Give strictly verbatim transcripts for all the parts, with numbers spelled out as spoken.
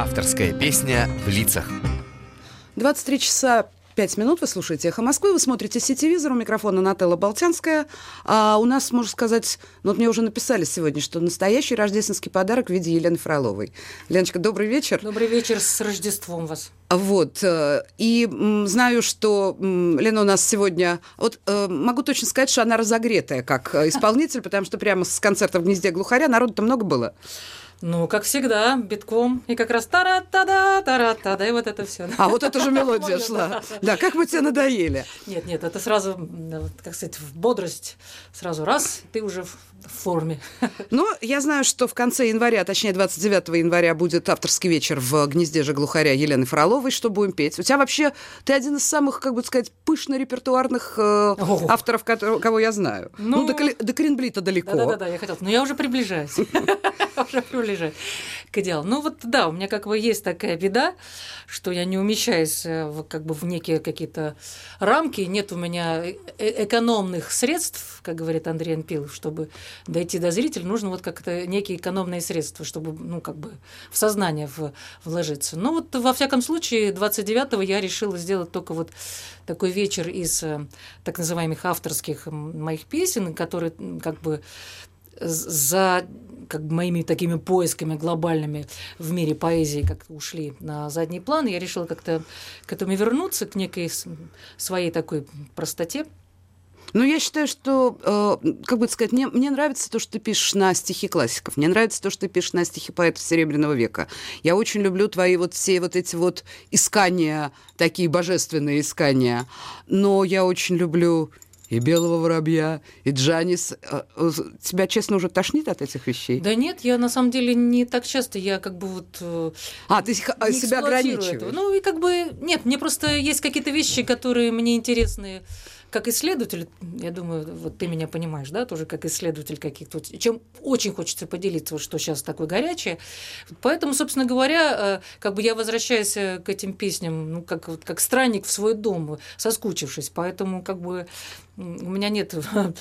Авторская песня в лицах. двадцать три часа пять минут вы слушаете «Эхо Москвы», вы смотрите «Сетевизор», у микрофона Нателла Болтянская. А у нас, можно сказать, ну вот мне уже написали сегодня, что настоящий рождественский подарок в виде Елены Фроловой. Леночка, добрый вечер. Добрый вечер, с Рождеством вас. Вот, и м, знаю, что м, Лена у нас сегодня... Вот э, могу точно сказать, что она разогретая как исполнитель, потому что прямо с концерта в «Гнезде глухаря» народу-то много было. Ну, как всегда, битком. И как раз тара-та-да, тара-та-да, и вот это все. А вот эта же мелодия шла. Да, как бы тебе надоели. Нет, нет, это сразу, как сказать, в бодрость. Сразу раз, ты уже в форме. Ну, я знаю, что в конце января, точнее, двадцать девятого января будет авторский вечер в «Гнезде же глухаря» Елены Фроловой. Что будем петь? У тебя вообще, ты один из самых, как бы сказать, пышно-репертуарных э, авторов, который, кого я знаю. Ну, ну до, до Корнблита далеко. Да-да-да, я хотела. Но я уже приближаюсь. Уже приближаюсь к идеалу. Ну, вот да, у меня как бы есть такая беда, что я не умещаюсь в, как бы в некие какие-то рамки. Нет у меня экономных средств, как говорит Андрей Анпилов, чтобы дойти до зрителя, нужно вот как-то некие экономные средства, чтобы, ну, как бы в сознание в, вложиться. Ну, вот во всяком случае, двадцать девятого я решила сделать только вот такой вечер из так называемых авторских моих песен, которые как бы за как бы моими такими поисками глобальными в мире поэзии как ушли на задний план, я решила как-то к этому вернуться, к некой своей такой простоте. Ну, я считаю, что, э, как бы сказать, мне, мне нравится то, что ты пишешь на стихи классиков, мне нравится то, что ты пишешь на стихи поэтов Серебряного века. Я очень люблю твои вот все вот эти вот искания, такие божественные искания, но я очень люблю и «Белого воробья», и «Джанис». Тебя, честно, уже тошнит от этих вещей? Да нет, я на самом деле не так часто, я как бы вот... А, ты себя ограничиваешь? Этого. Ну, и как бы... Нет, мне просто есть какие-то вещи, которые мне интересны как исследователь, я думаю, вот ты меня понимаешь, да, тоже как исследователь каких-то, чем очень хочется поделиться, вот что сейчас такое горячее. Поэтому, собственно говоря, как бы я возвращаюсь к этим песням, ну, как, как странник в свой дом, соскучившись, поэтому как бы у меня нет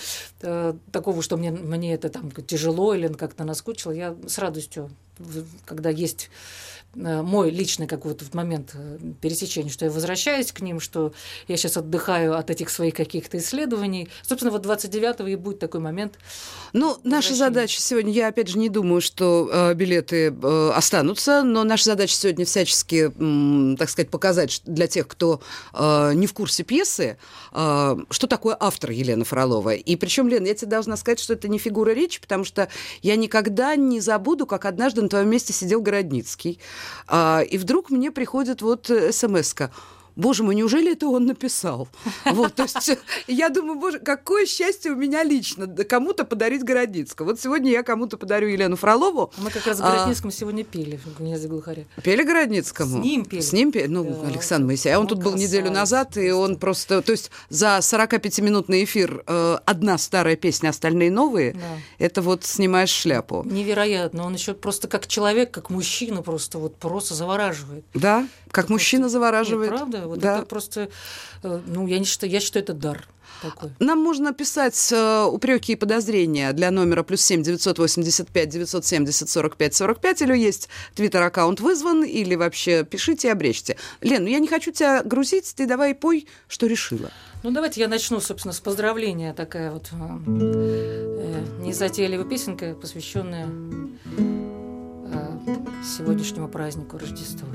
такого, что мне, мне это там тяжело или как-то наскучило. Я с радостью, когда есть мой личный какой-то момент пересечения, что я возвращаюсь к ним, что я сейчас отдыхаю от этих своих каких-то исследований. Собственно, вот двадцать девятого и будет такой момент. Ну, наша задача сегодня, я опять же не думаю, что э, билеты э, останутся, но наша задача сегодня всячески, м, так сказать, показать для тех, кто э, не в курсе пьесы, э, что такое автор Елены Фроловой. И причем, Лен, я тебе должна сказать, что это не фигура речи, потому что я никогда не забуду, как однажды на твоем месте сидел Городницкий. И вдруг мне приходит вот смс-ка. Боже мой, неужели это он написал? Вот, то есть я думаю, боже, какое счастье у меня лично кому-то подарить Городницкого. Вот сегодня я кому-то подарю Елену Фролову. Мы как раз с Городницким а... сегодня пели в «Гнезде глухаря». Пели Городницкому? С ним пели. С ним пели? Ну, да, Александр Моисеев. А он, он тут был неделю назад, и он просто... То есть за сорокапятиминутный эфир э, одна старая песня, остальные новые, да. Это вот снимаешь шляпу. Невероятно. Он еще просто как человек, как мужчина просто вот просто завораживает. Да, как это мужчина просто... завораживает. Нет, правда? Вот да. Это просто, ну, я не считаю, я считаю, это дар такой. Нам можно писать э, упреки и подозрения для номера плюс семь девятьсот восемьдесят пять девятьсот семьдесят сорок пять сорок пять, или есть твиттер-аккаунт вызван, или вообще пишите и обрежьте. Лен, ну я не хочу тебя грузить, ты давай пой, что решила. Ну, давайте я начну, собственно, с поздравления. Такая вот э, незатейливая песенка, посвященная э, сегодняшнему празднику Рождества.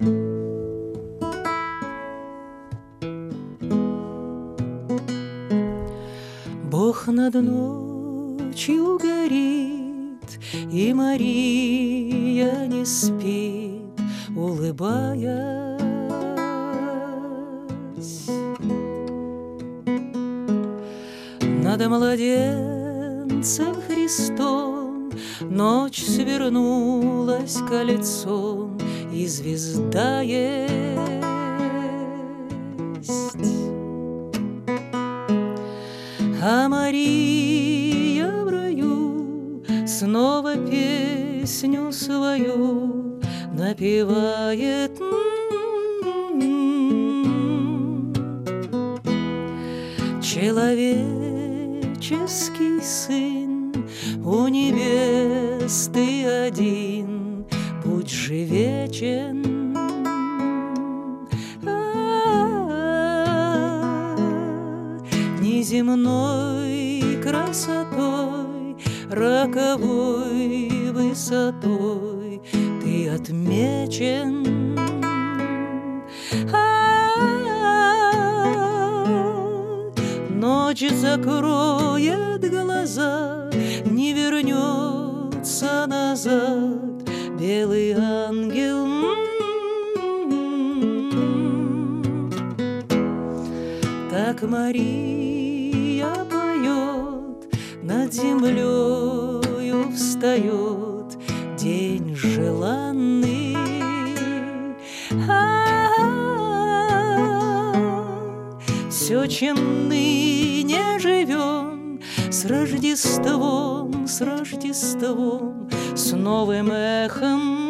Бог над ночью горит, и Мария не спит, улыбаясь. Над младенцем Христом ночь свернулась кольцом, и звезда есть. А Мария в раю снова песню свою напевает. Человеческий сын у невесты один, будь жив. же вечен. Неземной красотой, роковой высотой ты отмечен. Ночь закроет глаза, не вернется назад белый ангел. Так Мария поет, над землею встает день желанный. Все, чем ныне живем, с Рождеством, с Рождеством, с новым эхом.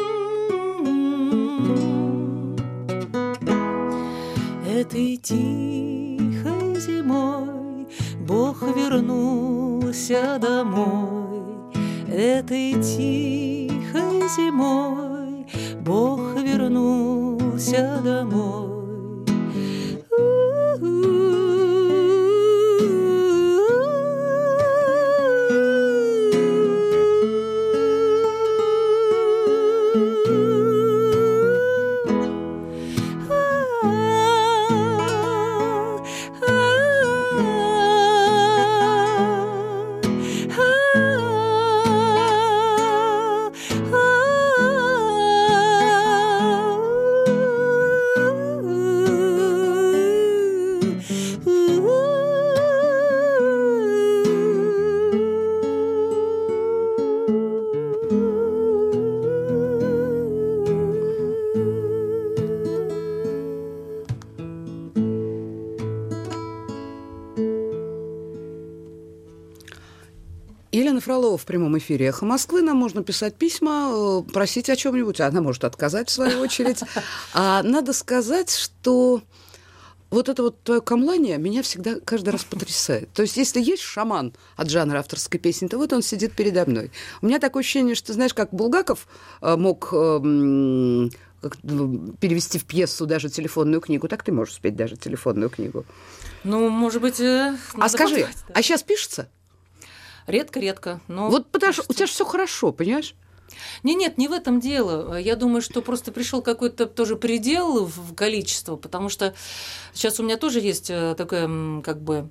Этой тихой зимой Бог вернулся домой. Этой тихой зимой Бог вернулся домой. Елена Фролова в прямом эфире «Эхо Москвы». Нам можно писать письма, просить о чем-нибудь. Она может отказать, в свою очередь. А надо сказать, что вот это вот твое камлание меня всегда каждый раз потрясает. То есть если есть шаман от жанра авторской песни, то вот он сидит передо мной. У меня такое ощущение, что, знаешь, как Булгаков мог перевести в пьесу даже телефонную книгу, так ты можешь спеть даже телефонную книгу. Ну, может быть, надо А скажи, подумать, да. А сейчас пишется? Редко-редко. Но вот потому что у тебя же все хорошо, понимаешь? Не, нет, не в этом дело. Я думаю, что просто пришел какой-то тоже предел в количество, потому что сейчас у меня тоже есть такой, как бы,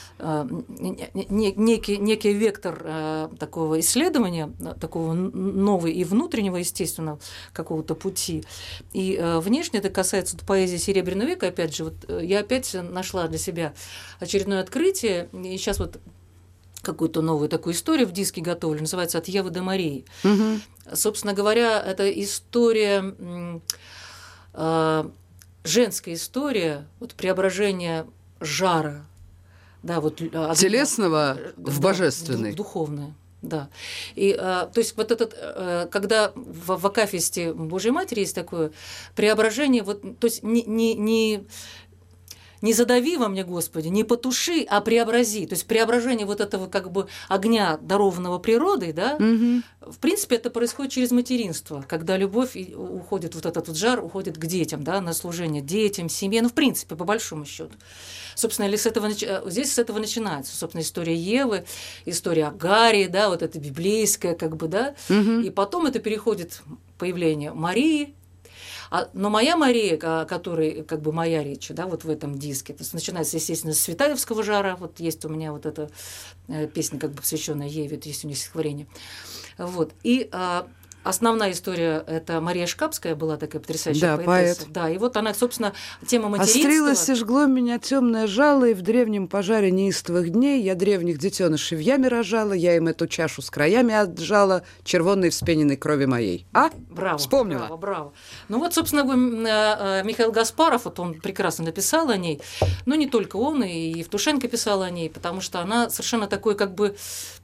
некий, некий вектор такого исследования, такого нового и внутреннего, естественно, какого-то пути. И внешне это касается поэзии Серебряного века. Опять же, вот я опять нашла для себя очередное открытие, и сейчас вот какую-то новую такую историю в диске готовлю, называется «От Евы до Марии». Угу. Собственно говоря, это история, э, женская история, вот преображения жара. Да, вот, телесного да, в божественный. В духовное. Да. И, а, то есть вот этот, а, когда в, в акафисте Божьей Матери есть такое преображение, вот, то есть не, не, не, не задави во мне, Господи, не потуши, а преобрази. То есть преображение вот этого как бы огня, дарованного природой, да, угу. В принципе, это происходит через материнство, когда любовь уходит, вот этот вот жар уходит к детям, да, на служение детям, семье, ну, в принципе, по большому счету. Собственно, или с этого, здесь с этого начинается, собственно, история Евы, история Агарии, да, вот это библейская, как бы, да, угу. И потом это переходит появление Марии. А, но моя Мария, которая как бы моя речь, да, вот в этом диске, то есть начинается, естественно, с Светаевского жара, вот есть у меня вот эта песня, как бы посвященная Еве, вот есть у нее стихотворение. Вот. И а, основная история – это Мария Шкапская была такая потрясающая да, поэтесса. Поэт. Да, и вот она, собственно, тема материнства. «Острилось и жгло меня темное жало, и в древнем пожаре неистовых дней я древних детенышей в яме рожала, я им эту чашу с краями отжала, червонной вспененной крови моей». А? Браво. Вспомнила. Браво, браво. Ну вот, собственно, Михаил Гаспаров, вот он прекрасно написал о ней, но не только он, и Евтушенко писал о ней, потому что она совершенно такой, как бы,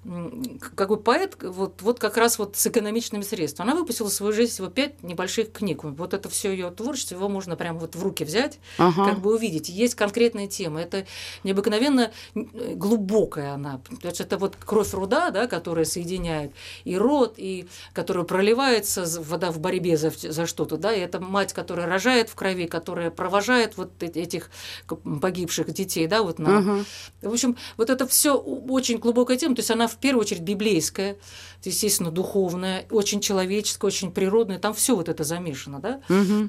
как бы поэт вот, вот как раз вот с экономичными средствами. Она выпустила в свою жизнь всего пять небольших книг. Вот это все ее творчество, его можно прямо вот в руки взять, ага. как бы увидеть. Есть конкретная тема. Это необыкновенно глубокая она. То есть это вот кровь руда, да, которая соединяет и род, и которая проливается вода в борьбе за, за что-то. Да, и это мать, которая рожает в крови, которая провожает вот этих погибших детей. Да, вот на... ага. В общем, вот это все очень глубокая тема. То есть она в первую очередь библейская, естественно, духовная, очень человеческая, очень природная, там все вот это замешано, да? Угу.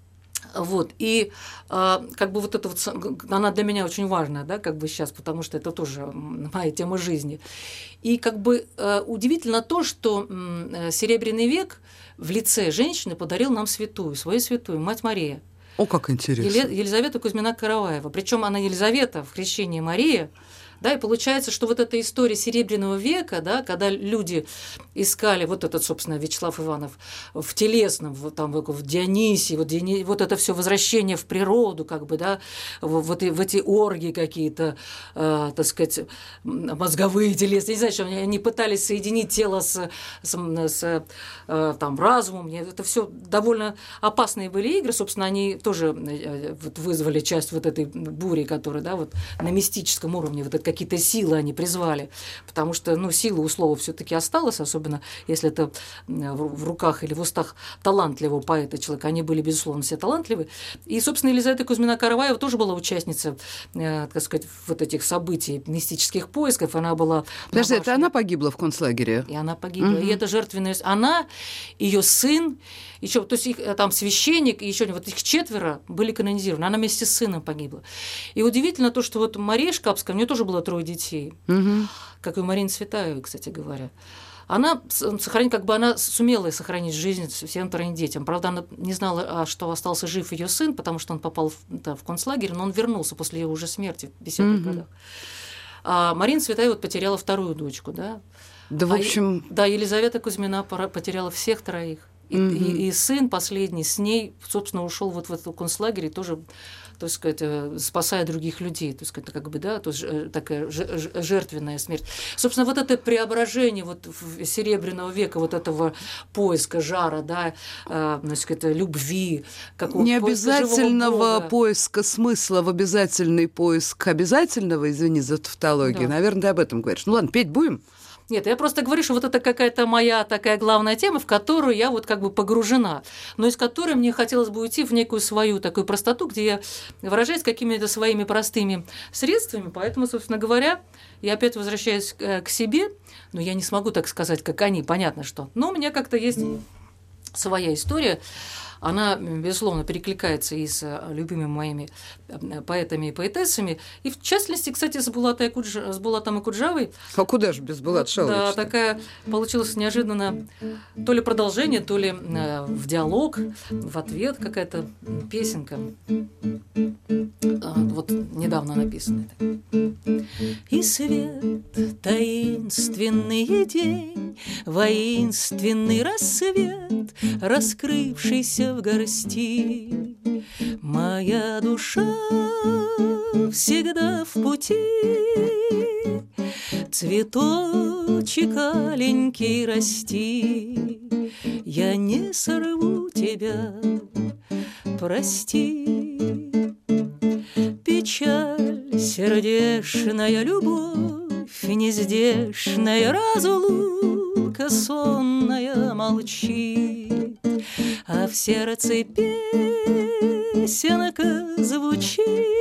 Вот, и а, как бы вот это вот, она для меня очень важная, да, как бы сейчас, потому что это тоже моя тема жизни. И как бы а, удивительно то, что м, Серебряный век в лице женщины подарил нам святую, свою святую, Мать Мария. О, как интересно. Елизавета Кузьмина-Караваева. Причем она Елизавета в крещении Мария. Да, и получается, что вот эта история Серебряного века, да, когда люди искали, вот этот, собственно, Вячеслав Иванов в телесном, вот, там, в Дионисии, вот, Диони, вот это все возвращение в природу, как бы, да, в, в, эти, в эти оргии какие-то, э, так сказать, мозговые, телесные, не знаю, что они, они пытались соединить тело с, с, с э, там, разумом, это все довольно опасные были игры, собственно, они тоже э, вот, вызвали часть вот этой бури, которая, да, вот на мистическом уровне, вот это какие-то силы они призвали, потому что, ну, сила у слова все-таки осталась, особенно если это в руках или в устах талантливого поэта человека, они были, безусловно, все талантливы. И, собственно, Елизавета Кузьмина-Караваева тоже была участницей, э, так сказать, вот этих событий, мистических поисков, она была... Подожди, это она погибла в концлагере? И она погибла, угу. и это жертвенная... Она, ее сын, еще, то есть их, там священник, и еще вот их четверо были канонизированы, она вместе с сыном погибла. И удивительно то, что вот Мария Шкапская, у нее тоже было трое детей, угу. как и у Марины Цветаевой, кстати говоря. Она сохранила, как бы она сумела сохранить жизнь всем троим детям. Правда, она не знала, что остался жив ее сын, потому что он попал в, да, в концлагерь, но он вернулся после ее уже смерти в пятидесятых угу. годах. А Марина Цветаева вот потеряла вторую дочку, да. Да, в общем... А, да, Елизавета Кузьмина потеряла всех троих. И, угу. и, и сын последний с ней, собственно, ушел вот в этот концлагерь и тоже, так сказать, спасая других людей, так сказать, как бы, да, то есть такая жертвенная смерть. Собственно, вот это преображение вот Серебряного века, вот этого поиска жара, да, значит, это любви, какого необязательного поиска, поиска смысла в обязательный поиск обязательного, извини за тавтологию, да. Наверное, ты об этом говоришь. Ну ладно, петь будем? Нет, я просто говорю, что вот это какая-то моя такая главная тема, в которую я вот как бы погружена, но из которой мне хотелось бы уйти в некую свою такую простоту, где я выражаюсь какими-то своими простыми средствами, поэтому, собственно говоря, я опять возвращаюсь к себе, но я не смогу так сказать, как они, понятно что, но у меня как-то есть своя история. Она, безусловно, перекликается и с любимыми моими поэтами и поэтессами. И, в частности, кстати, с, Булатой Акудж... с Булатом Акуджавой. А куда же без Булата Шаловича? Да, такая получилась неожиданно то ли продолжение, то ли в диалог, в ответ какая-то песенка. Вот недавно написанная. И свет, таинственный день, воинственный рассвет, раскрывшийся в горсти, моя душа всегда в пути. Цветочек аленький расти, я не сорву тебя, прости. Печаль, сердечная любовь, нездешная разлука сонная молчит, а в сердце песенка звучит.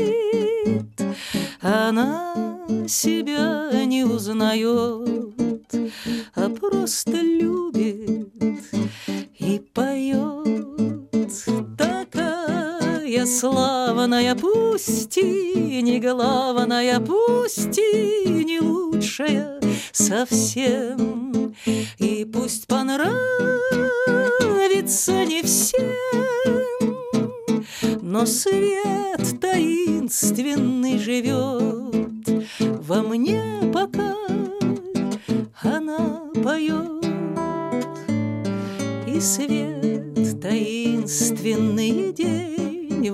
Она себя не узнает, а просто любит и поет. Такая славная, пусть и не главная, пусть и не лучшая совсем, и пусть понравится не всем, но свет таинственный живет во мне, пока она поет. И свет таинственный день,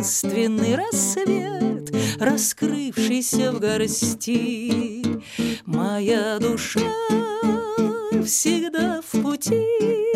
воинственный рассвет, раскрывшийся в горсти, моя душа всегда в пути.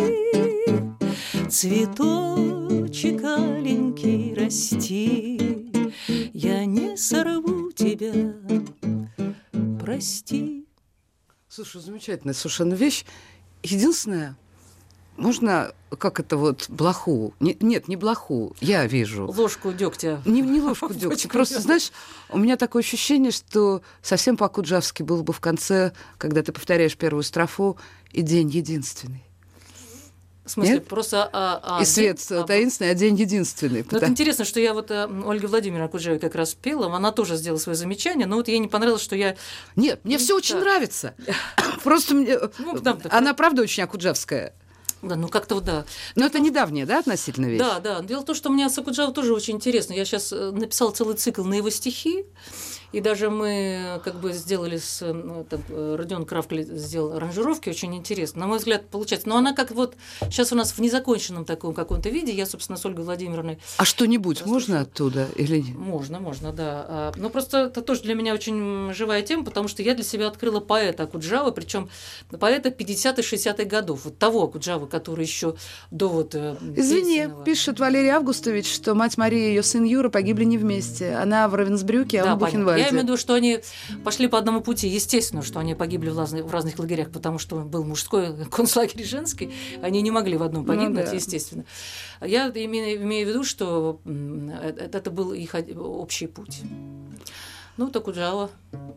Цветочек аленький расти, я не сорву тебя, прости. Слушай, замечательная совершенно вещь. Единственное, можно, как это вот, блоху? Не, нет, не блоху, я вижу. Ложку дегтя. Не, не ложку дегтя. Просто, знаешь, у меня такое ощущение, что совсем по-куджавски было бы в конце, когда ты повторяешь первую строфу, и день единственный. В смысле, Нет? просто... А, а, и свет а, таинственный, а день единственный. Ну, Потому... это интересно, что я вот Ольга Владимировна Куджаве как раз пела, она тоже сделала свое замечание, но вот ей не понравилось, что я... Нет, мне все очень нравится. Просто мне... Ну, да, она, правда, очень акуджавская. Да, ну как-то вот да. Но это недавняя, да, относительно вещь? Да, да. Дело в том, что мне Акуджава тоже очень интересно. Я сейчас написала целый цикл на его стихи, и даже мы как бы сделали с... Ну, там, Родион Кравкель сделал аранжировки, очень интересно. На мой взгляд, получается. Но она как вот сейчас у нас в незаконченном таком каком-то виде. Я, собственно, с Ольгой Владимировной... А что-нибудь можно оттуда или нет? Можно, можно, да. Но просто это тоже для меня очень живая тема, потому что я для себя открыла поэта Акуджавы, причем поэта пятидесятых-шестидесятых годов, вот того Акуджавы, который еще до вот... Извини, песенного. Пишет Валерий Августович, что мать Мария и ее сын Юра погибли не вместе. Она в Равенсбрюке, а да, он в Бухенвальде. Я имею в виду, что они пошли по одному пути. Естественно, что они погибли в разных, в разных лагерях, потому что был мужской концлагерь и женский. Они не могли в одном погибнуть, ну, да. Естественно. Я имею, имею в виду, что это был их общий путь. Ну, так Акуджава.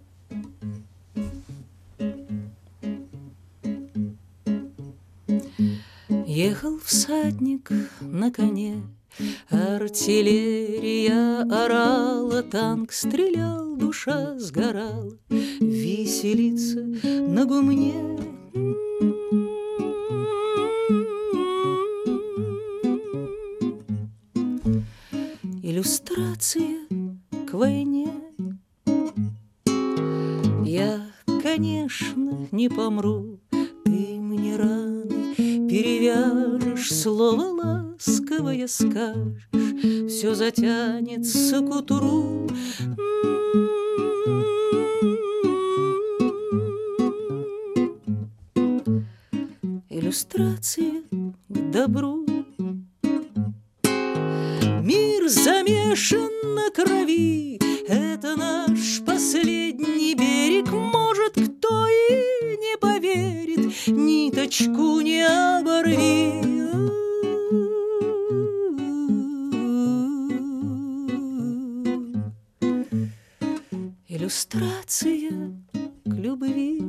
Ехал всадник на коне, артиллерия орала, танк стрелял, душа сгорала, веселится на гумне. Иллюстрация к войне. Я, конечно, не помру, ты мне раны перевяжешь, слово ласковое скажешь, все затянется к утру. Иллюстрация к добру. Мир замешан на крови, это наш последний берег. Может, кто и не поверит, ниточку не оборви. Иллюстрация к любви.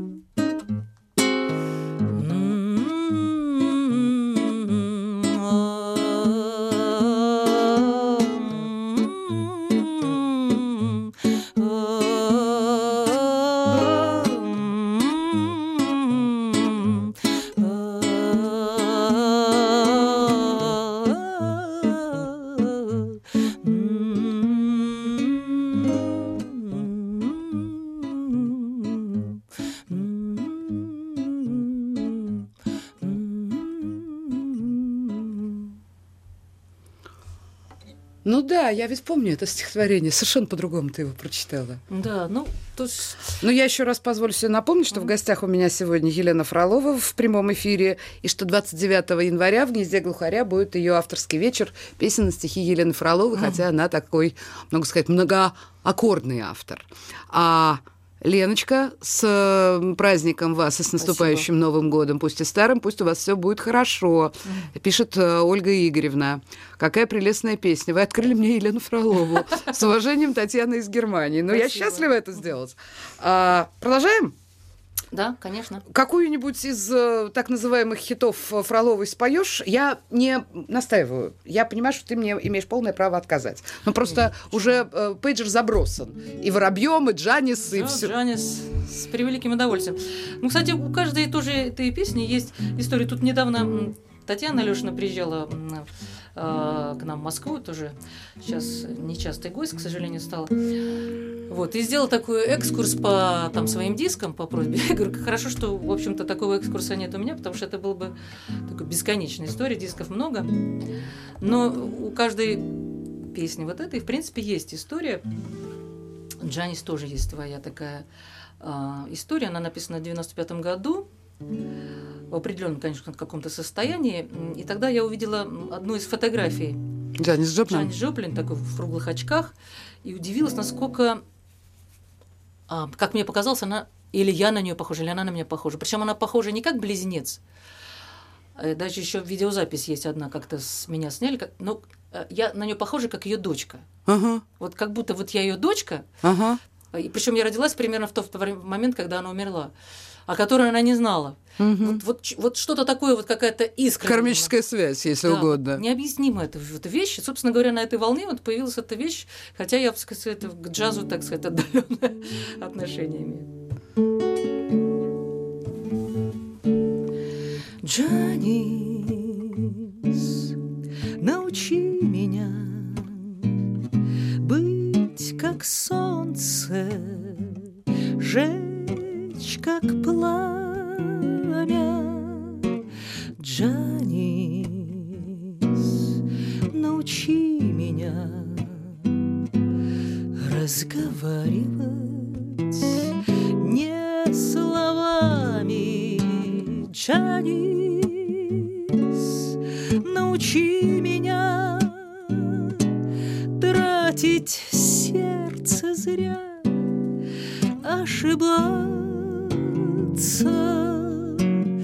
Ну да, я ведь помню это стихотворение. Совершенно по-другому ты его прочитала. Да, ну, то есть... Ну, я еще раз позволю себе напомнить, что mm-hmm. в гостях у меня сегодня Елена Фролова в прямом эфире, и что двадцать девятого января в «Гнезде глухаря» будет ее авторский вечер песен на стихи Елены Фроловой, mm-hmm. хотя она такой, могу сказать, многоаккордный автор. А Леночка, с праздником вас и с наступающим Спасибо. Новым годом, пусть и старым, пусть у вас все будет хорошо. Mm. Пишет Ольга Игоревна. Какая прелестная песня. Вы открыли мне Елену Фролову. С уважением, Татьяна из Германии. Но я счастлива это сделать. А, продолжаем? Да, конечно. Какую-нибудь из так называемых хитов Фроловой споешь? Я не настаиваю. Я понимаю, что ты мне имеешь полное право отказать. Но просто Нет, уже э, пейджер забросан. И Воробьем, и Джанис, да, и все. Джанис с превеликим удовольствием. Ну, кстати, у каждой тоже этой песни есть история. Тут недавно Татьяна Алёшина приезжала э, к нам в Москву, тоже сейчас нечастый гость, к сожалению, стала. Вот, и сделала такой экскурс по там, своим дискам по просьбе. Я говорю, хорошо, что, в общем-то, такого экскурса нет у меня, потому что это была бы такая бесконечная история, дисков много. Но у каждой песни вот этой, в принципе, есть история. Джанис тоже есть твоя такая история, она написана в девяносто пятом году, в определенном, конечно, каком-то состоянии. И тогда я увидела одну из фотографий Джанис Джоплин. Джанис Джоплин, такой в круглых очках, и удивилась, насколько, как мне показалось, она, или я на нее похожа, или она на меня похожа. Причем она похожа не как близнец. Даже еще видеозапись есть одна, как-то с меня сняли. Как, ну, я на нее похожа, как ее дочка. Ага. Вот как будто вот я ее дочка. Ага. И причем я родилась примерно в тот момент, когда она умерла, о которой она не знала. Угу. Вот, вот, вот что-то такое, вот какая-то искра. Кармическая связь, если да, угодно. Необъяснимая эта, эта вещь. И, собственно говоря, на этой волне вот появилась эта вещь, хотя я, так сказать, к джазу, так сказать, отдаленное отношение имею. Джанис, научи меня быть как солнце, жечь как пламя. Джанис, научи меня разговаривать не словами. Джанис, научи меня тратить сердце зря, ошибаться.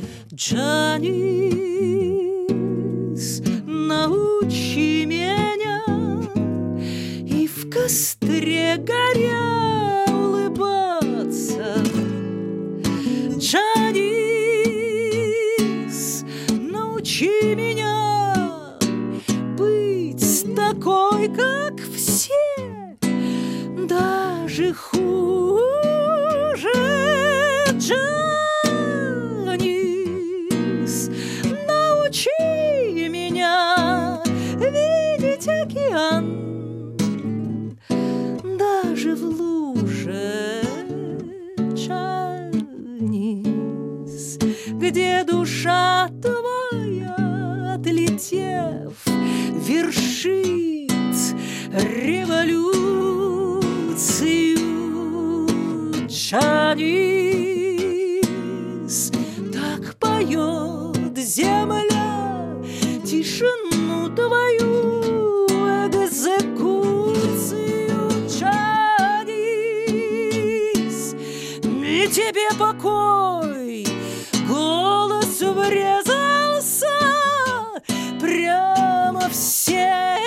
Джанис, научи меня и в костре горя улыбаться. Джанис, научи меня быть такой, как все, даже хуже. Джанис, научи меня видеть океан даже в луже. Джанис, где душа твоя, отлетев, вершит революцию. Джанис, так поет земля тишину твою, экзекуцию. Джанис, и тебе покой, голос врезался прямо в сердце.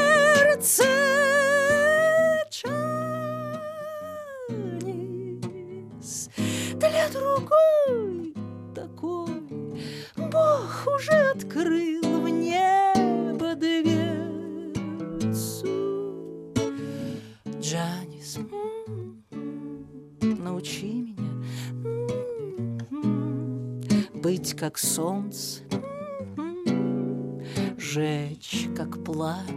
Джанис, для другой такой Бог уже открыл в небо дверцу. Джанис, научи меня быть как солнце, жечь как пламя.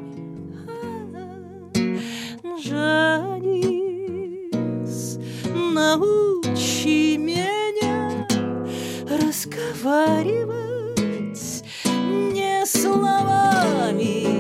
Джанис, научи меня разговаривать не словами.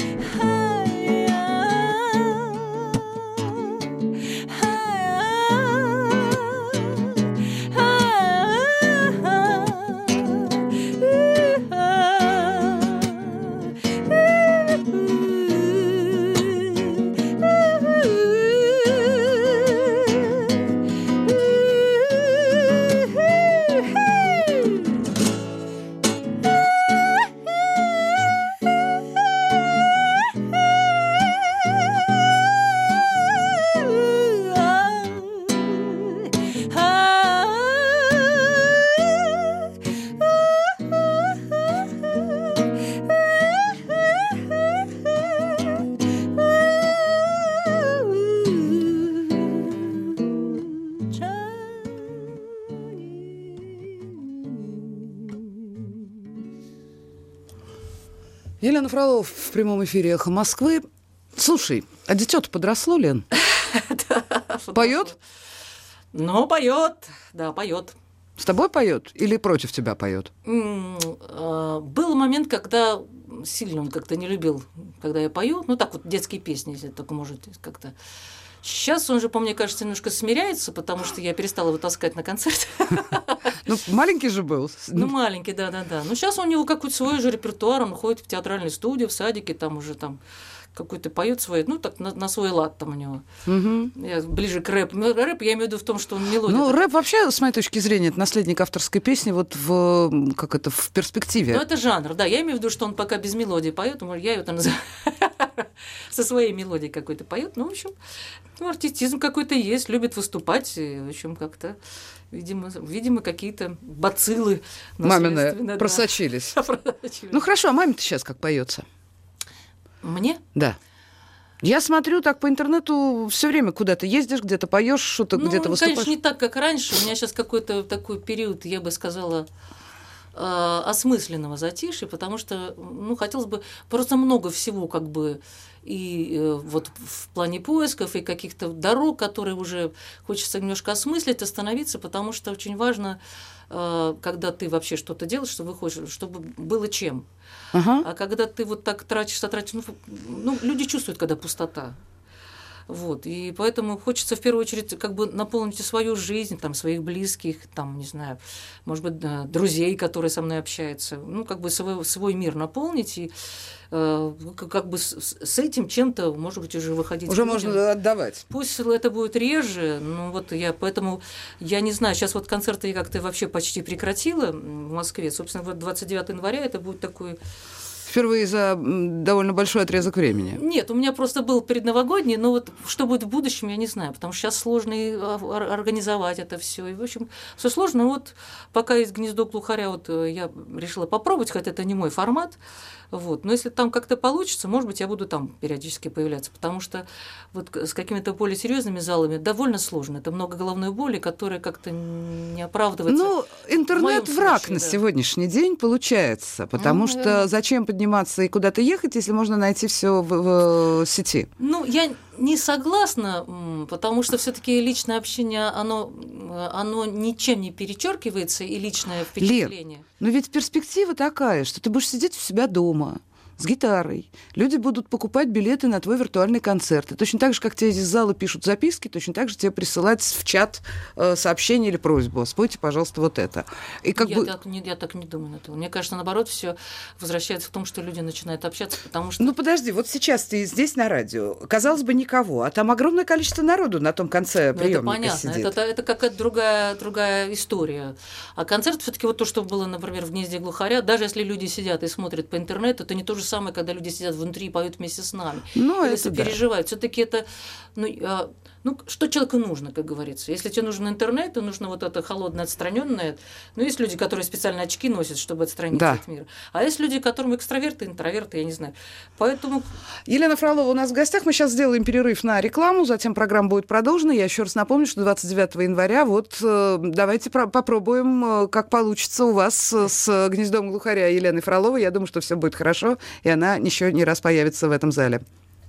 Елена Фролова в прямом эфире «Эхо Москвы». Слушай, а дитё-то подросло, Лен? Поет? Ну, поет, да, поет. С тобой поет или против тебя поет? Был момент, когда сильно он как-то не любил, когда я пою. Ну, так вот, детские песни, если только можете как-то Сейчас он же, по мне кажется, немножко смиряется, потому что я перестала его таскать на концерт. Ну, маленький же был. Ну, маленький, да-да-да. Но сейчас у него какой-то свой же репертуар, он ходит в театральную студию, в садике, там уже там какой-то поет свой, ну, так на, на свой лад там у него. Угу. Я ближе к рэпу. Ну, рэп, я имею в виду в том, что он мелодия. Ну, рэп вообще, с моей точки зрения, это наследник авторской песни вот в, как это, в перспективе. Ну, это жанр, да. Я имею в виду, что он пока без мелодии поет, я ее там называю со своей мелодией какой-то поет. Ну, в общем, ну, артистизм какой-то есть, любит выступать, и, в общем, как-то, видимо, видимо какие-то бациллы мамины да. просочились. просочились. Ну, хорошо, а маме-то сейчас как поется? Мне? Да. Я смотрю так по интернету, все время куда-то ездишь, где-то поешь, что-то ну, где-то выступаешь. Конечно, не так, как раньше. У меня сейчас какой-то такой период, я бы сказала, осмысленного затишья, потому что, ну, хотелось бы просто много всего, как бы, и э, вот в плане поисков и каких-то дорог, которые уже хочется немножко осмыслить, остановиться, потому что очень важно, э, когда ты вообще что-то делаешь, что выходишь, чтобы было чем. Ага. А когда ты вот так тратишься, тратишь, ну, ну, люди чувствуют, когда пустота. Вот, и поэтому хочется в первую очередь как бы наполнить свою жизнь, там, своих близких, там, не знаю, может быть, друзей, которые со мной общаются, ну, как бы свой, свой мир наполнить и э, как бы с, с этим чем-то, может быть, уже выходить. Уже можно отдавать. Пусть это будет реже, ну, вот я поэтому, я не знаю, сейчас вот концерты я как-то вообще почти прекратила в Москве, собственно, вот двадцать девятого января это будет такой... Впервые за довольно большой отрезок времени. Нет, у меня просто был предновогодний, но вот что будет в будущем, я не знаю, потому что сейчас сложно и организовать это все. И, в общем, все сложно. Вот пока есть гнездо глухаря, вот я решила попробовать, хотя это не мой формат. Вот. Но если там как-то получится, может быть, я буду там периодически появляться, потому что вот с какими-то более серьезными залами довольно сложно. Это много головной боли, которая как-то не оправдывается. Ну, интернет враг случае, на да. сегодняшний день получается, потому ну, что наверное. Зачем подниматься и куда-то ехать, если можно найти все в, в сети? Ну, я не согласна, потому что все-таки личное общение, оно, оно ничем не перечеркивается, и личное впечатление. Лен, но ведь перспектива такая, что ты будешь сидеть у себя дома с гитарой. Люди будут покупать билеты на твой виртуальный концерт. И точно так же, как тебе из зала пишут записки, точно так же тебе присылать в чат э, сообщение или просьбу. Спойте, пожалуйста, вот это. И как я, бы... так не, я так не думаю на это. Мне кажется, наоборот, все возвращается к тому, что люди начинают общаться, потому что... Ну, подожди, вот сейчас ты здесь на радио. Казалось бы, никого, а там огромное количество народу на том конце ну, приемника это понятно. сидит. Это, это какая-то другая, другая история. А концерт все-таки вот то, что было, например, в «Гнезде глухаря», даже если люди сидят и смотрят по интернету, это не то же самое, когда люди сидят внутри и поют вместе с нами. Ну, или это сопереживают. Да. Все-таки это, ну, а, ну, что человеку нужно, как говорится. Если тебе нужен интернет, то нужно вот это холодное, отстраненное. Ну, есть люди, которые специально очки носят, чтобы отстраниться да. от мира. А есть люди, которым экстраверты, интроверты, я не знаю. Поэтому... Елена Фролова у нас в гостях. Мы сейчас сделаем перерыв на рекламу, затем программа будет продолжена. Я еще раз напомню, что двадцать девятого января вот э, давайте про- попробуем, э, как получится у вас э, с «Гнездом глухаря» Еленой Фроловой. Я думаю, что все будет хорошо, и она еще не раз появится в этом зале.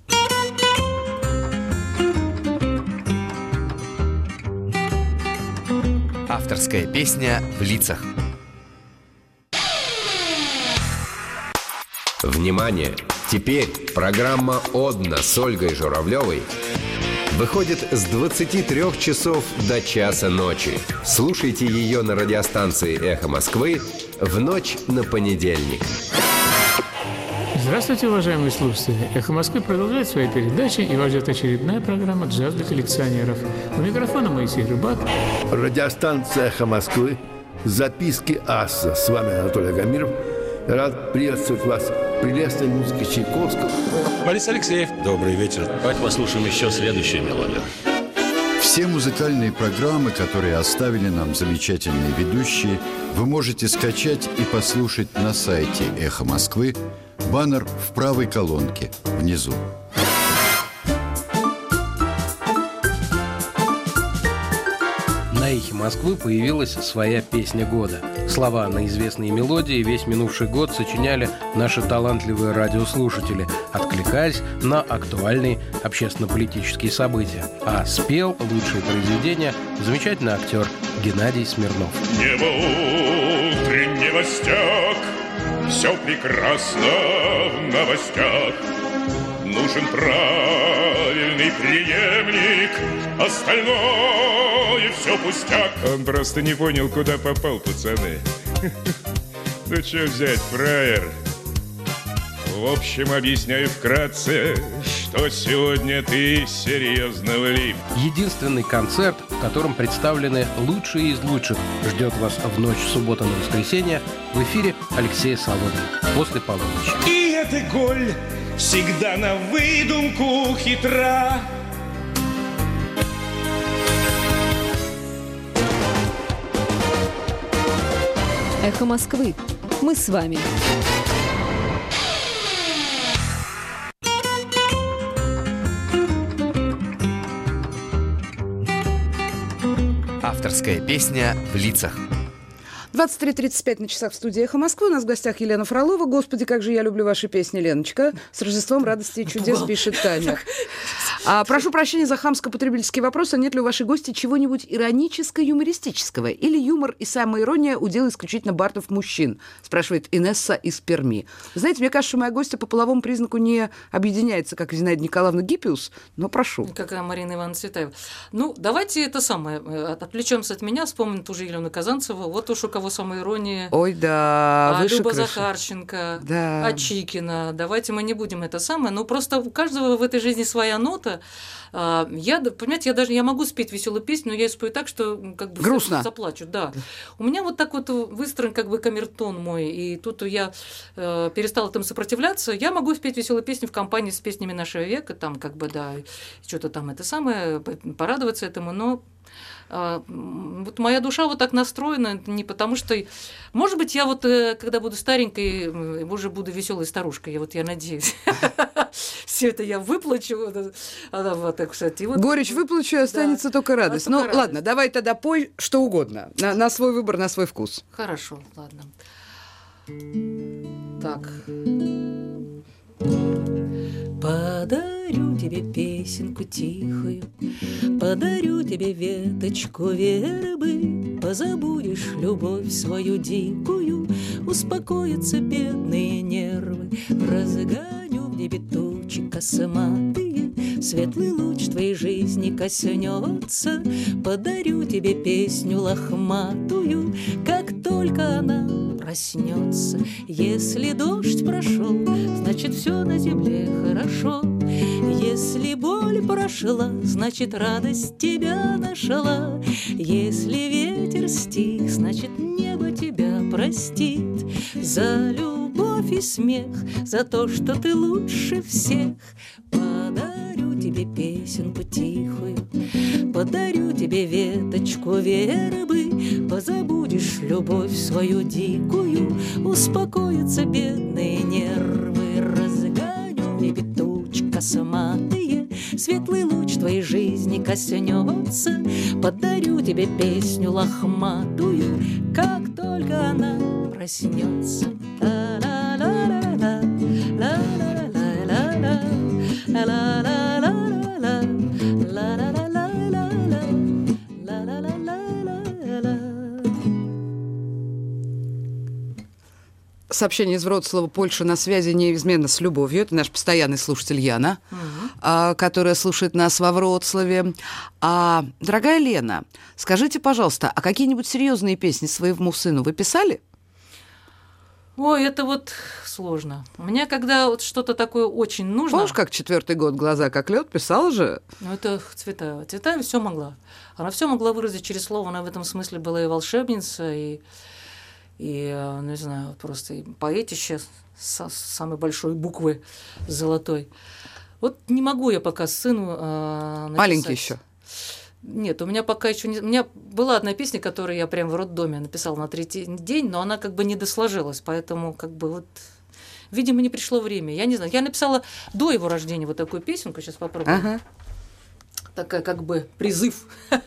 Авторская песня в лицах. Внимание! Теперь программа «Одна» с Ольгой Журавлевой выходит с двадцати трёх часов до часа ночи. Слушайте ее на радиостанции «Эхо Москвы» в ночь на понедельник. Здравствуйте, уважаемые слушатели! «Эхо Москвы» продолжает свои передачи, и вас ждет очередная программа «Джаз для коллекционеров». У микрофона Моисей Рыбак. Радиостанция «Эхо Москвы». Записки аса. С вами Анатолий Гамиров. Рад приветствовать вас в прелестной музыке Чайковского. Борис Алексеев. Добрый вечер. Давайте послушаем еще следующую мелодию. Все музыкальные программы, которые оставили нам замечательные ведущие, вы можете скачать и послушать на сайте «Эхо Москвы». Баннер в правой колонке внизу. На «Эхе Москвы» появилась своя песня года. Слова на известные мелодии весь минувший год сочиняли наши талантливые радиослушатели, откликаясь на актуальные общественно-политические события. А спел лучшие произведения замечательный актер Геннадий Смирнов. Небо утреннего стяг, все прекрасно в новостях. нужен правильный преемник, остальное все пустяк. Он просто не понял, куда попал, пацаны. Ну что взять, фраер? В общем, объясняю вкратце, что сегодня ты серьезно влип. Единственный концерт, в котором представлены лучшие из лучших, ждет вас в ночь с субботы на воскресенье в эфире Алексея Соломина после полуночи. И эта голь всегда на выдумку хитра. Эхо Москвы. Мы с вами. Авторская песня в лицах. двадцать три тридцать пять на часах в студии «Эхо Москвы». У нас в гостях Елена Фролова. Господи, как же я люблю ваши песни, Леночка. С Рождеством, радости и чудес, пишет Таня. А, прошу прощения за хамско-потребительский вопрос. А нет ли у вашей гости чего-нибудь ироническо-юмористического? Или юмор и самоирония удел исключительно бардов мужчин? Спрашивает Инесса из Перми. Вы знаете, мне кажется, что моя гостья по половому признаку не объединяется, как Зинаида Николаевна Гиппиус, но прошу. Какая Марина Ивановна Цветаева. Ну, давайте это самое. Отвлечемся от меня, вспомним ту же Елену Казанцеву. Вот уж у кого самоирония. Ой, да. А выше Люба крыши. Захарченко, Да. Очикина. Давайте мы не будем это самое. Ну, просто у каждого в этой жизни своя нота. Я, понимаете, я даже я могу спеть веселую песню, но я ее спою так, что как бы грустно заплачу. Да. У меня вот так вот выстроен как бы камертон мой, и тут я э, перестала этому сопротивляться. Я могу спеть веселую песню в компании с песнями нашего века, там как бы, да, что-то там это самое, порадоваться этому, но вот моя душа вот так настроена, не потому что... Может быть, я вот, когда буду старенькой, уже буду веселой старушкой, я вот я надеюсь. Все это я выплачу. Вот, так, кстати, вот... Горечь выплачу, и останется да. только радость. А ну, только ладно, радость. Давай тогда пой что угодно. На, на свой выбор, на свой вкус. Хорошо, ладно. Так... Подарю тебе песенку тихую, подарю тебе веточку вербы, позабудешь любовь свою дикую, успокоятся бедные нервы, разгоню в небе тучи косматые, светлый луч твоей жизни коснется, подарю тебе песню лохматую, как только она проснется. Если дождь прошел, значит все на земле хорошо. Если боль прошла, значит радость тебя нашла. Если ветер стих, значит небо тебя простит. За любовь и смех, за то, что ты лучше всех. Подарю тебе песенку тихую, подарю тебе веточку вербы, позабудешь любовь свою дикую, успокоятся бедные нервы, разгоню в небе тучи косматые, светлый луч твоей жизни коснется, подарю тебе песню лохматую, как только она проснется. Ла-ла-ла-ла-ла, ла-ла-ла-ла-ла, ла-ла-ла-ла-ла, ла-ла-ла-ла-ла, ла-ла-ла-ла-ла. Сообщение из Вроцлава. Польша на связи неизменно с любовью. Это наш постоянный слушатель Яна, угу. которая слушает нас во Вроцлаве. А, дорогая Лена, скажите, пожалуйста, а какие-нибудь серьезные песни своему сыну вы писали? Ой, это вот сложно. У меня, когда вот что-то такое очень нужно... Помнишь, как четвертый год «Глаза как лед» писала же? Ну, это Цветаева. Цветаева все могла. Она все могла выразить через слово. Она в этом смысле была и волшебница, и, и не знаю, просто и поэтище с самой большой буквы золотой. Вот не могу я пока сыну э, написать. Маленький еще. Нет, у меня пока еще не... У меня была одна песня, которую я прям в роддоме написала на третий день, но она как бы не досложилась, поэтому как бы вот, видимо, не пришло время. Я не знаю. Я написала до его рождения вот такую песенку, сейчас попробую. Ага. Такая как бы призыв.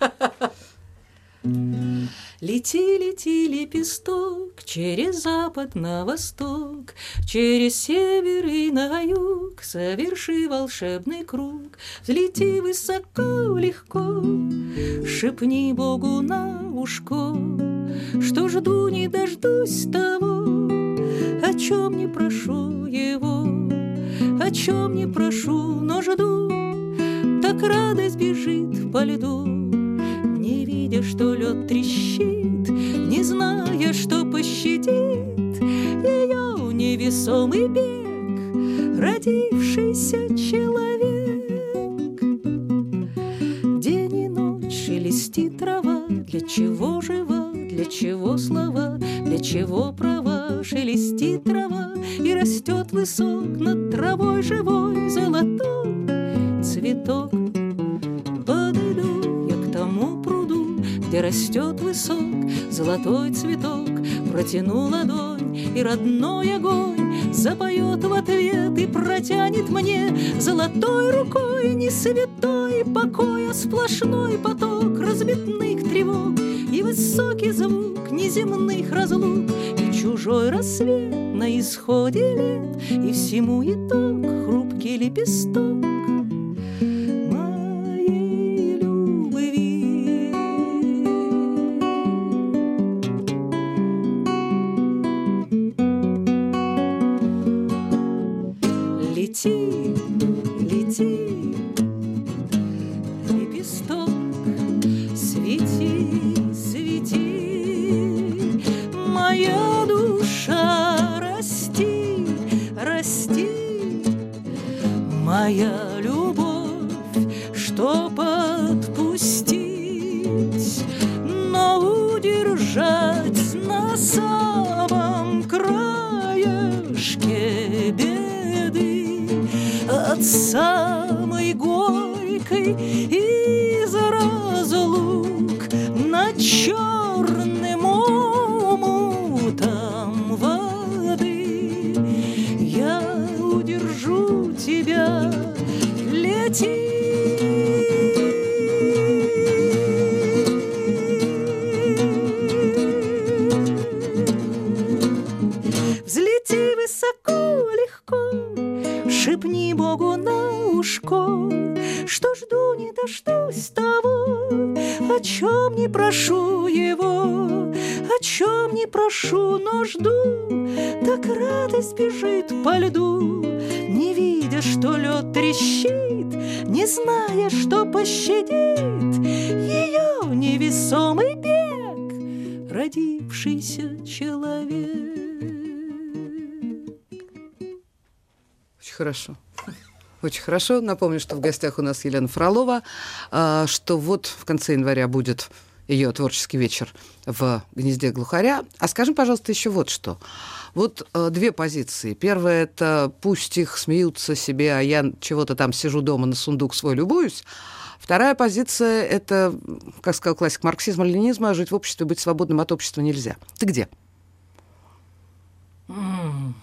Лети, лети, лепесток, через запад на восток, через север и на юг, соверши волшебный круг, взлети высоко, легко, шепни Богу на ушко, что жду, не дождусь того, о чем не прошу его, о чем не прошу, но жду. Так радость бежит по льду, не видя, что лед трещит, не зная, что пощадит ее невесомый бег, родившийся человек. День и ночь шелестит трава, для чего жива, для чего слова, для чего права. Шелестит трава и растет высок над травой живой золотой цветок. Подойду я к тому пруду, где растет высок золотой цветок, протяну ладонь, и родной огонь запоет в ответ и протянет мне золотой рукой не святой покой, а сплошной поток разбитных тревог и высокий звук неземных разлук, и чужой рассвет на исходе лет, и всему итог хрупкий лепесток моей любви. Лети, лети, лепесток, свети, свети, моя душа, расти, расти, моя любовь, чтоб отпустить, но удержать на самом краешке беды от самой горькой из разлук над черным омутом воды. Я удержу тебя, лети. Взлети высоко, легко, шепни Богу на ушко, что жду, не дождусь того, о чем не прошу его, о чем не прошу, но жду. Так радость бежит по льду, не видя, что лед трещит, не зная, что пощадит ее невесомый бег, родившийся человек. Очень хорошо. Очень хорошо. Напомню, что в гостях у нас Елена Фролова, что вот в конце января будет ее творческий вечер в «Гнезде глухаря». А скажи, пожалуйста, еще вот что. Вот две позиции. Первая – это пусть их смеются себе, а я чего-то там сижу дома, на сундук свой любуюсь. Вторая позиция – это, как сказал классик марксизма-ленинизма, жить в обществе, быть свободным от общества нельзя. Ты где? Mm.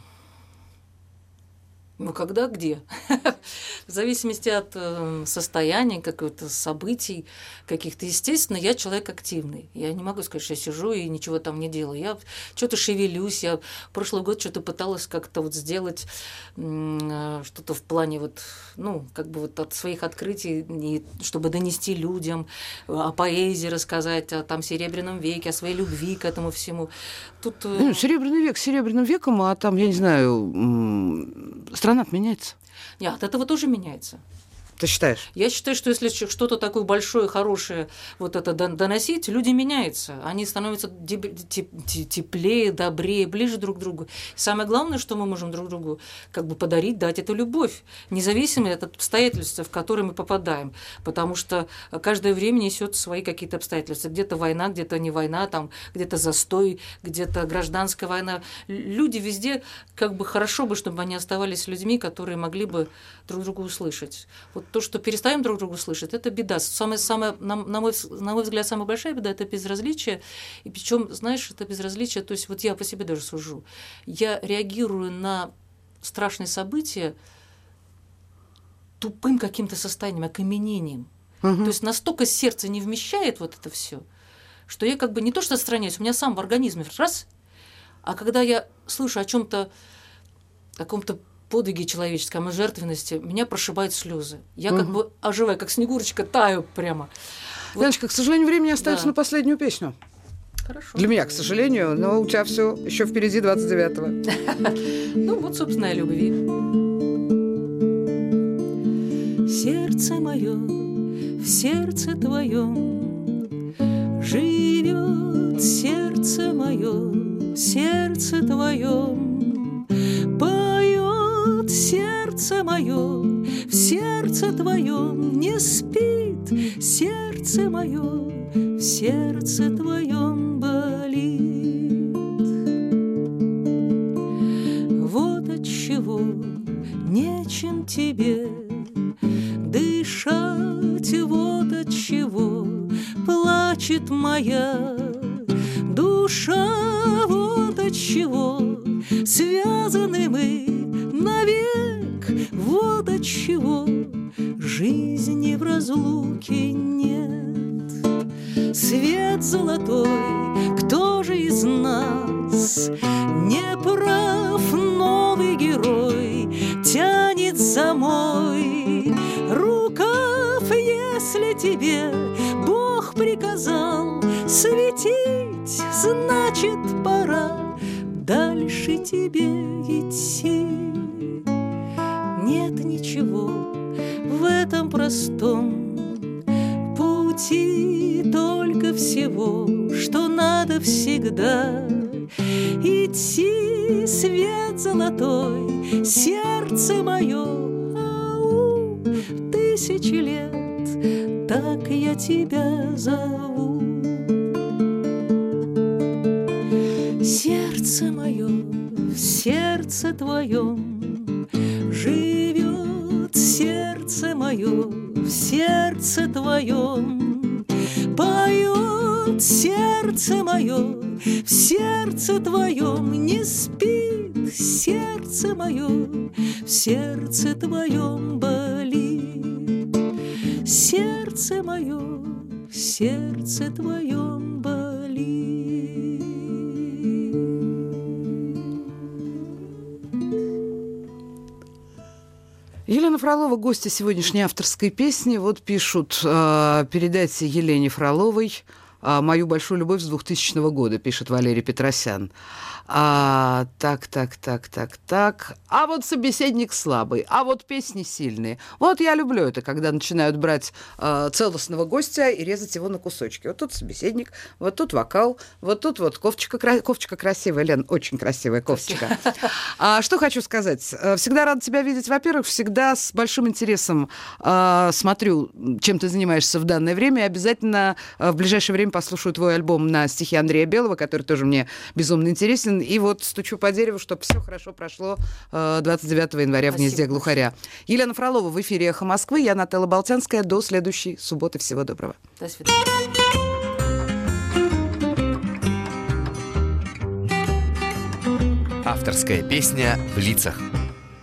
Ну, когда, где? В зависимости от э, состояния, каких-то событий, каких-то. Естественно, я человек активный. Я не могу сказать, что я сижу и ничего там не делаю. Я что-то шевелюсь. Я прошлый год что-то пыталась как-то вот сделать э, что-то в плане вот, ну, как бы вот от своих открытий, и, чтобы донести людям о поэзии, рассказать о там Серебряном веке, о своей любви к этому всему. Тут, э... ну, Серебряный век Серебряным веком, а там, я не знаю, страна меняется. Нет, от этого тоже меняется. Ты считаешь? Я считаю, что если что-то такое большое, хорошее вот это доносить, люди меняются. Они становятся теплее, добрее, ближе друг к другу. Самое главное, что мы можем друг другу как бы подарить, дать, это любовь, независимо от обстоятельств, в которые мы попадаем. Потому что каждое время несет свои какие-то обстоятельства. Где-то война, где-то не война, там, где-то застой, где-то гражданская война. Люди везде, как бы хорошо бы, чтобы они оставались людьми, которые могли бы друг друга услышать. Вот то, что перестаем друг друга слышать, это беда. Самое, самое, на, на, мой, на мой взгляд, самая большая беда – это безразличие. И причем, знаешь, это безразличие, то есть вот я по себе даже сужу. Я реагирую на страшные события тупым каким-то состоянием, окаменением. Угу. То есть настолько сердце не вмещает вот это все, что я как бы не то что отстраняюсь, у меня сам в организме раз, а когда я слышу о чем-то, о каком-то подвиге человеческом и жертвенности, меня прошибают слезы. Я угу. как бы оживаю, как Снегурочка, таю прямо. Вот. Леночка, к сожалению, времени остается да. на последнюю песню. Хорошо. Для меня, к сожалению, но у тебя все еще впереди двадцать девятого. Ну вот, собственно, о любви. сердце мое, в сердце твоем живет сердце мое, в сердце твоем поет сердце мое, в сердце твоем не спит сердце мое, в сердце твоем болит. Вот отчего нечем тебе дышать, вот отчего плачет моя душа, вот отчего связаны мы навек, вот отчего жизни в разлуке нет. Свет золотой, кто же из нас не прав? Новый герой тянет за мой рукав. Если тебе Бог приказал светить, значит, пора дальше тебе идти. Нет ничего в этом простом пути, только всего, что надо всегда идти. Свет золотой, сердце мое, ау, тысячи лет, так я тебя зову. Сердце мое, в сердце твоем живет сердце мое, в сердце твоем поет сердце мое, в сердце твоем не спит сердце мое, в сердце твоем болит. Сердце мое, в сердце твоем болит. Елена Фролова, гостья сегодняшней авторской песни. Вот пишут, э, передайте Елене Фроловой э, мою большую любовь с двухтысячного года, пишет Валерий Петросян. А, так, так, так, так, так. А вот собеседник слабый, а вот песни сильные. Вот я люблю это, когда начинают брать э, целостного гостя и резать его на кусочки. Вот тут собеседник, вот тут вокал, вот тут вот кофточка, кра... кофточка красивая, Лен, очень красивая кофточка. А, что хочу сказать. Всегда рада тебя видеть, во-первых, всегда с большим интересом э, смотрю, чем ты занимаешься в данное время, и обязательно э, в ближайшее время послушаю твой альбом на стихи Андрея Белого, который тоже мне безумно интересен. И вот стучу по дереву, чтобы все хорошо прошло двадцать девятого января в «Гнезде глухаря». Елена Фролова в эфире «Эхо Москвы». Я Нателла Болтянская. До следующей субботы. Всего доброго. До свидания. Авторская песня в лицах.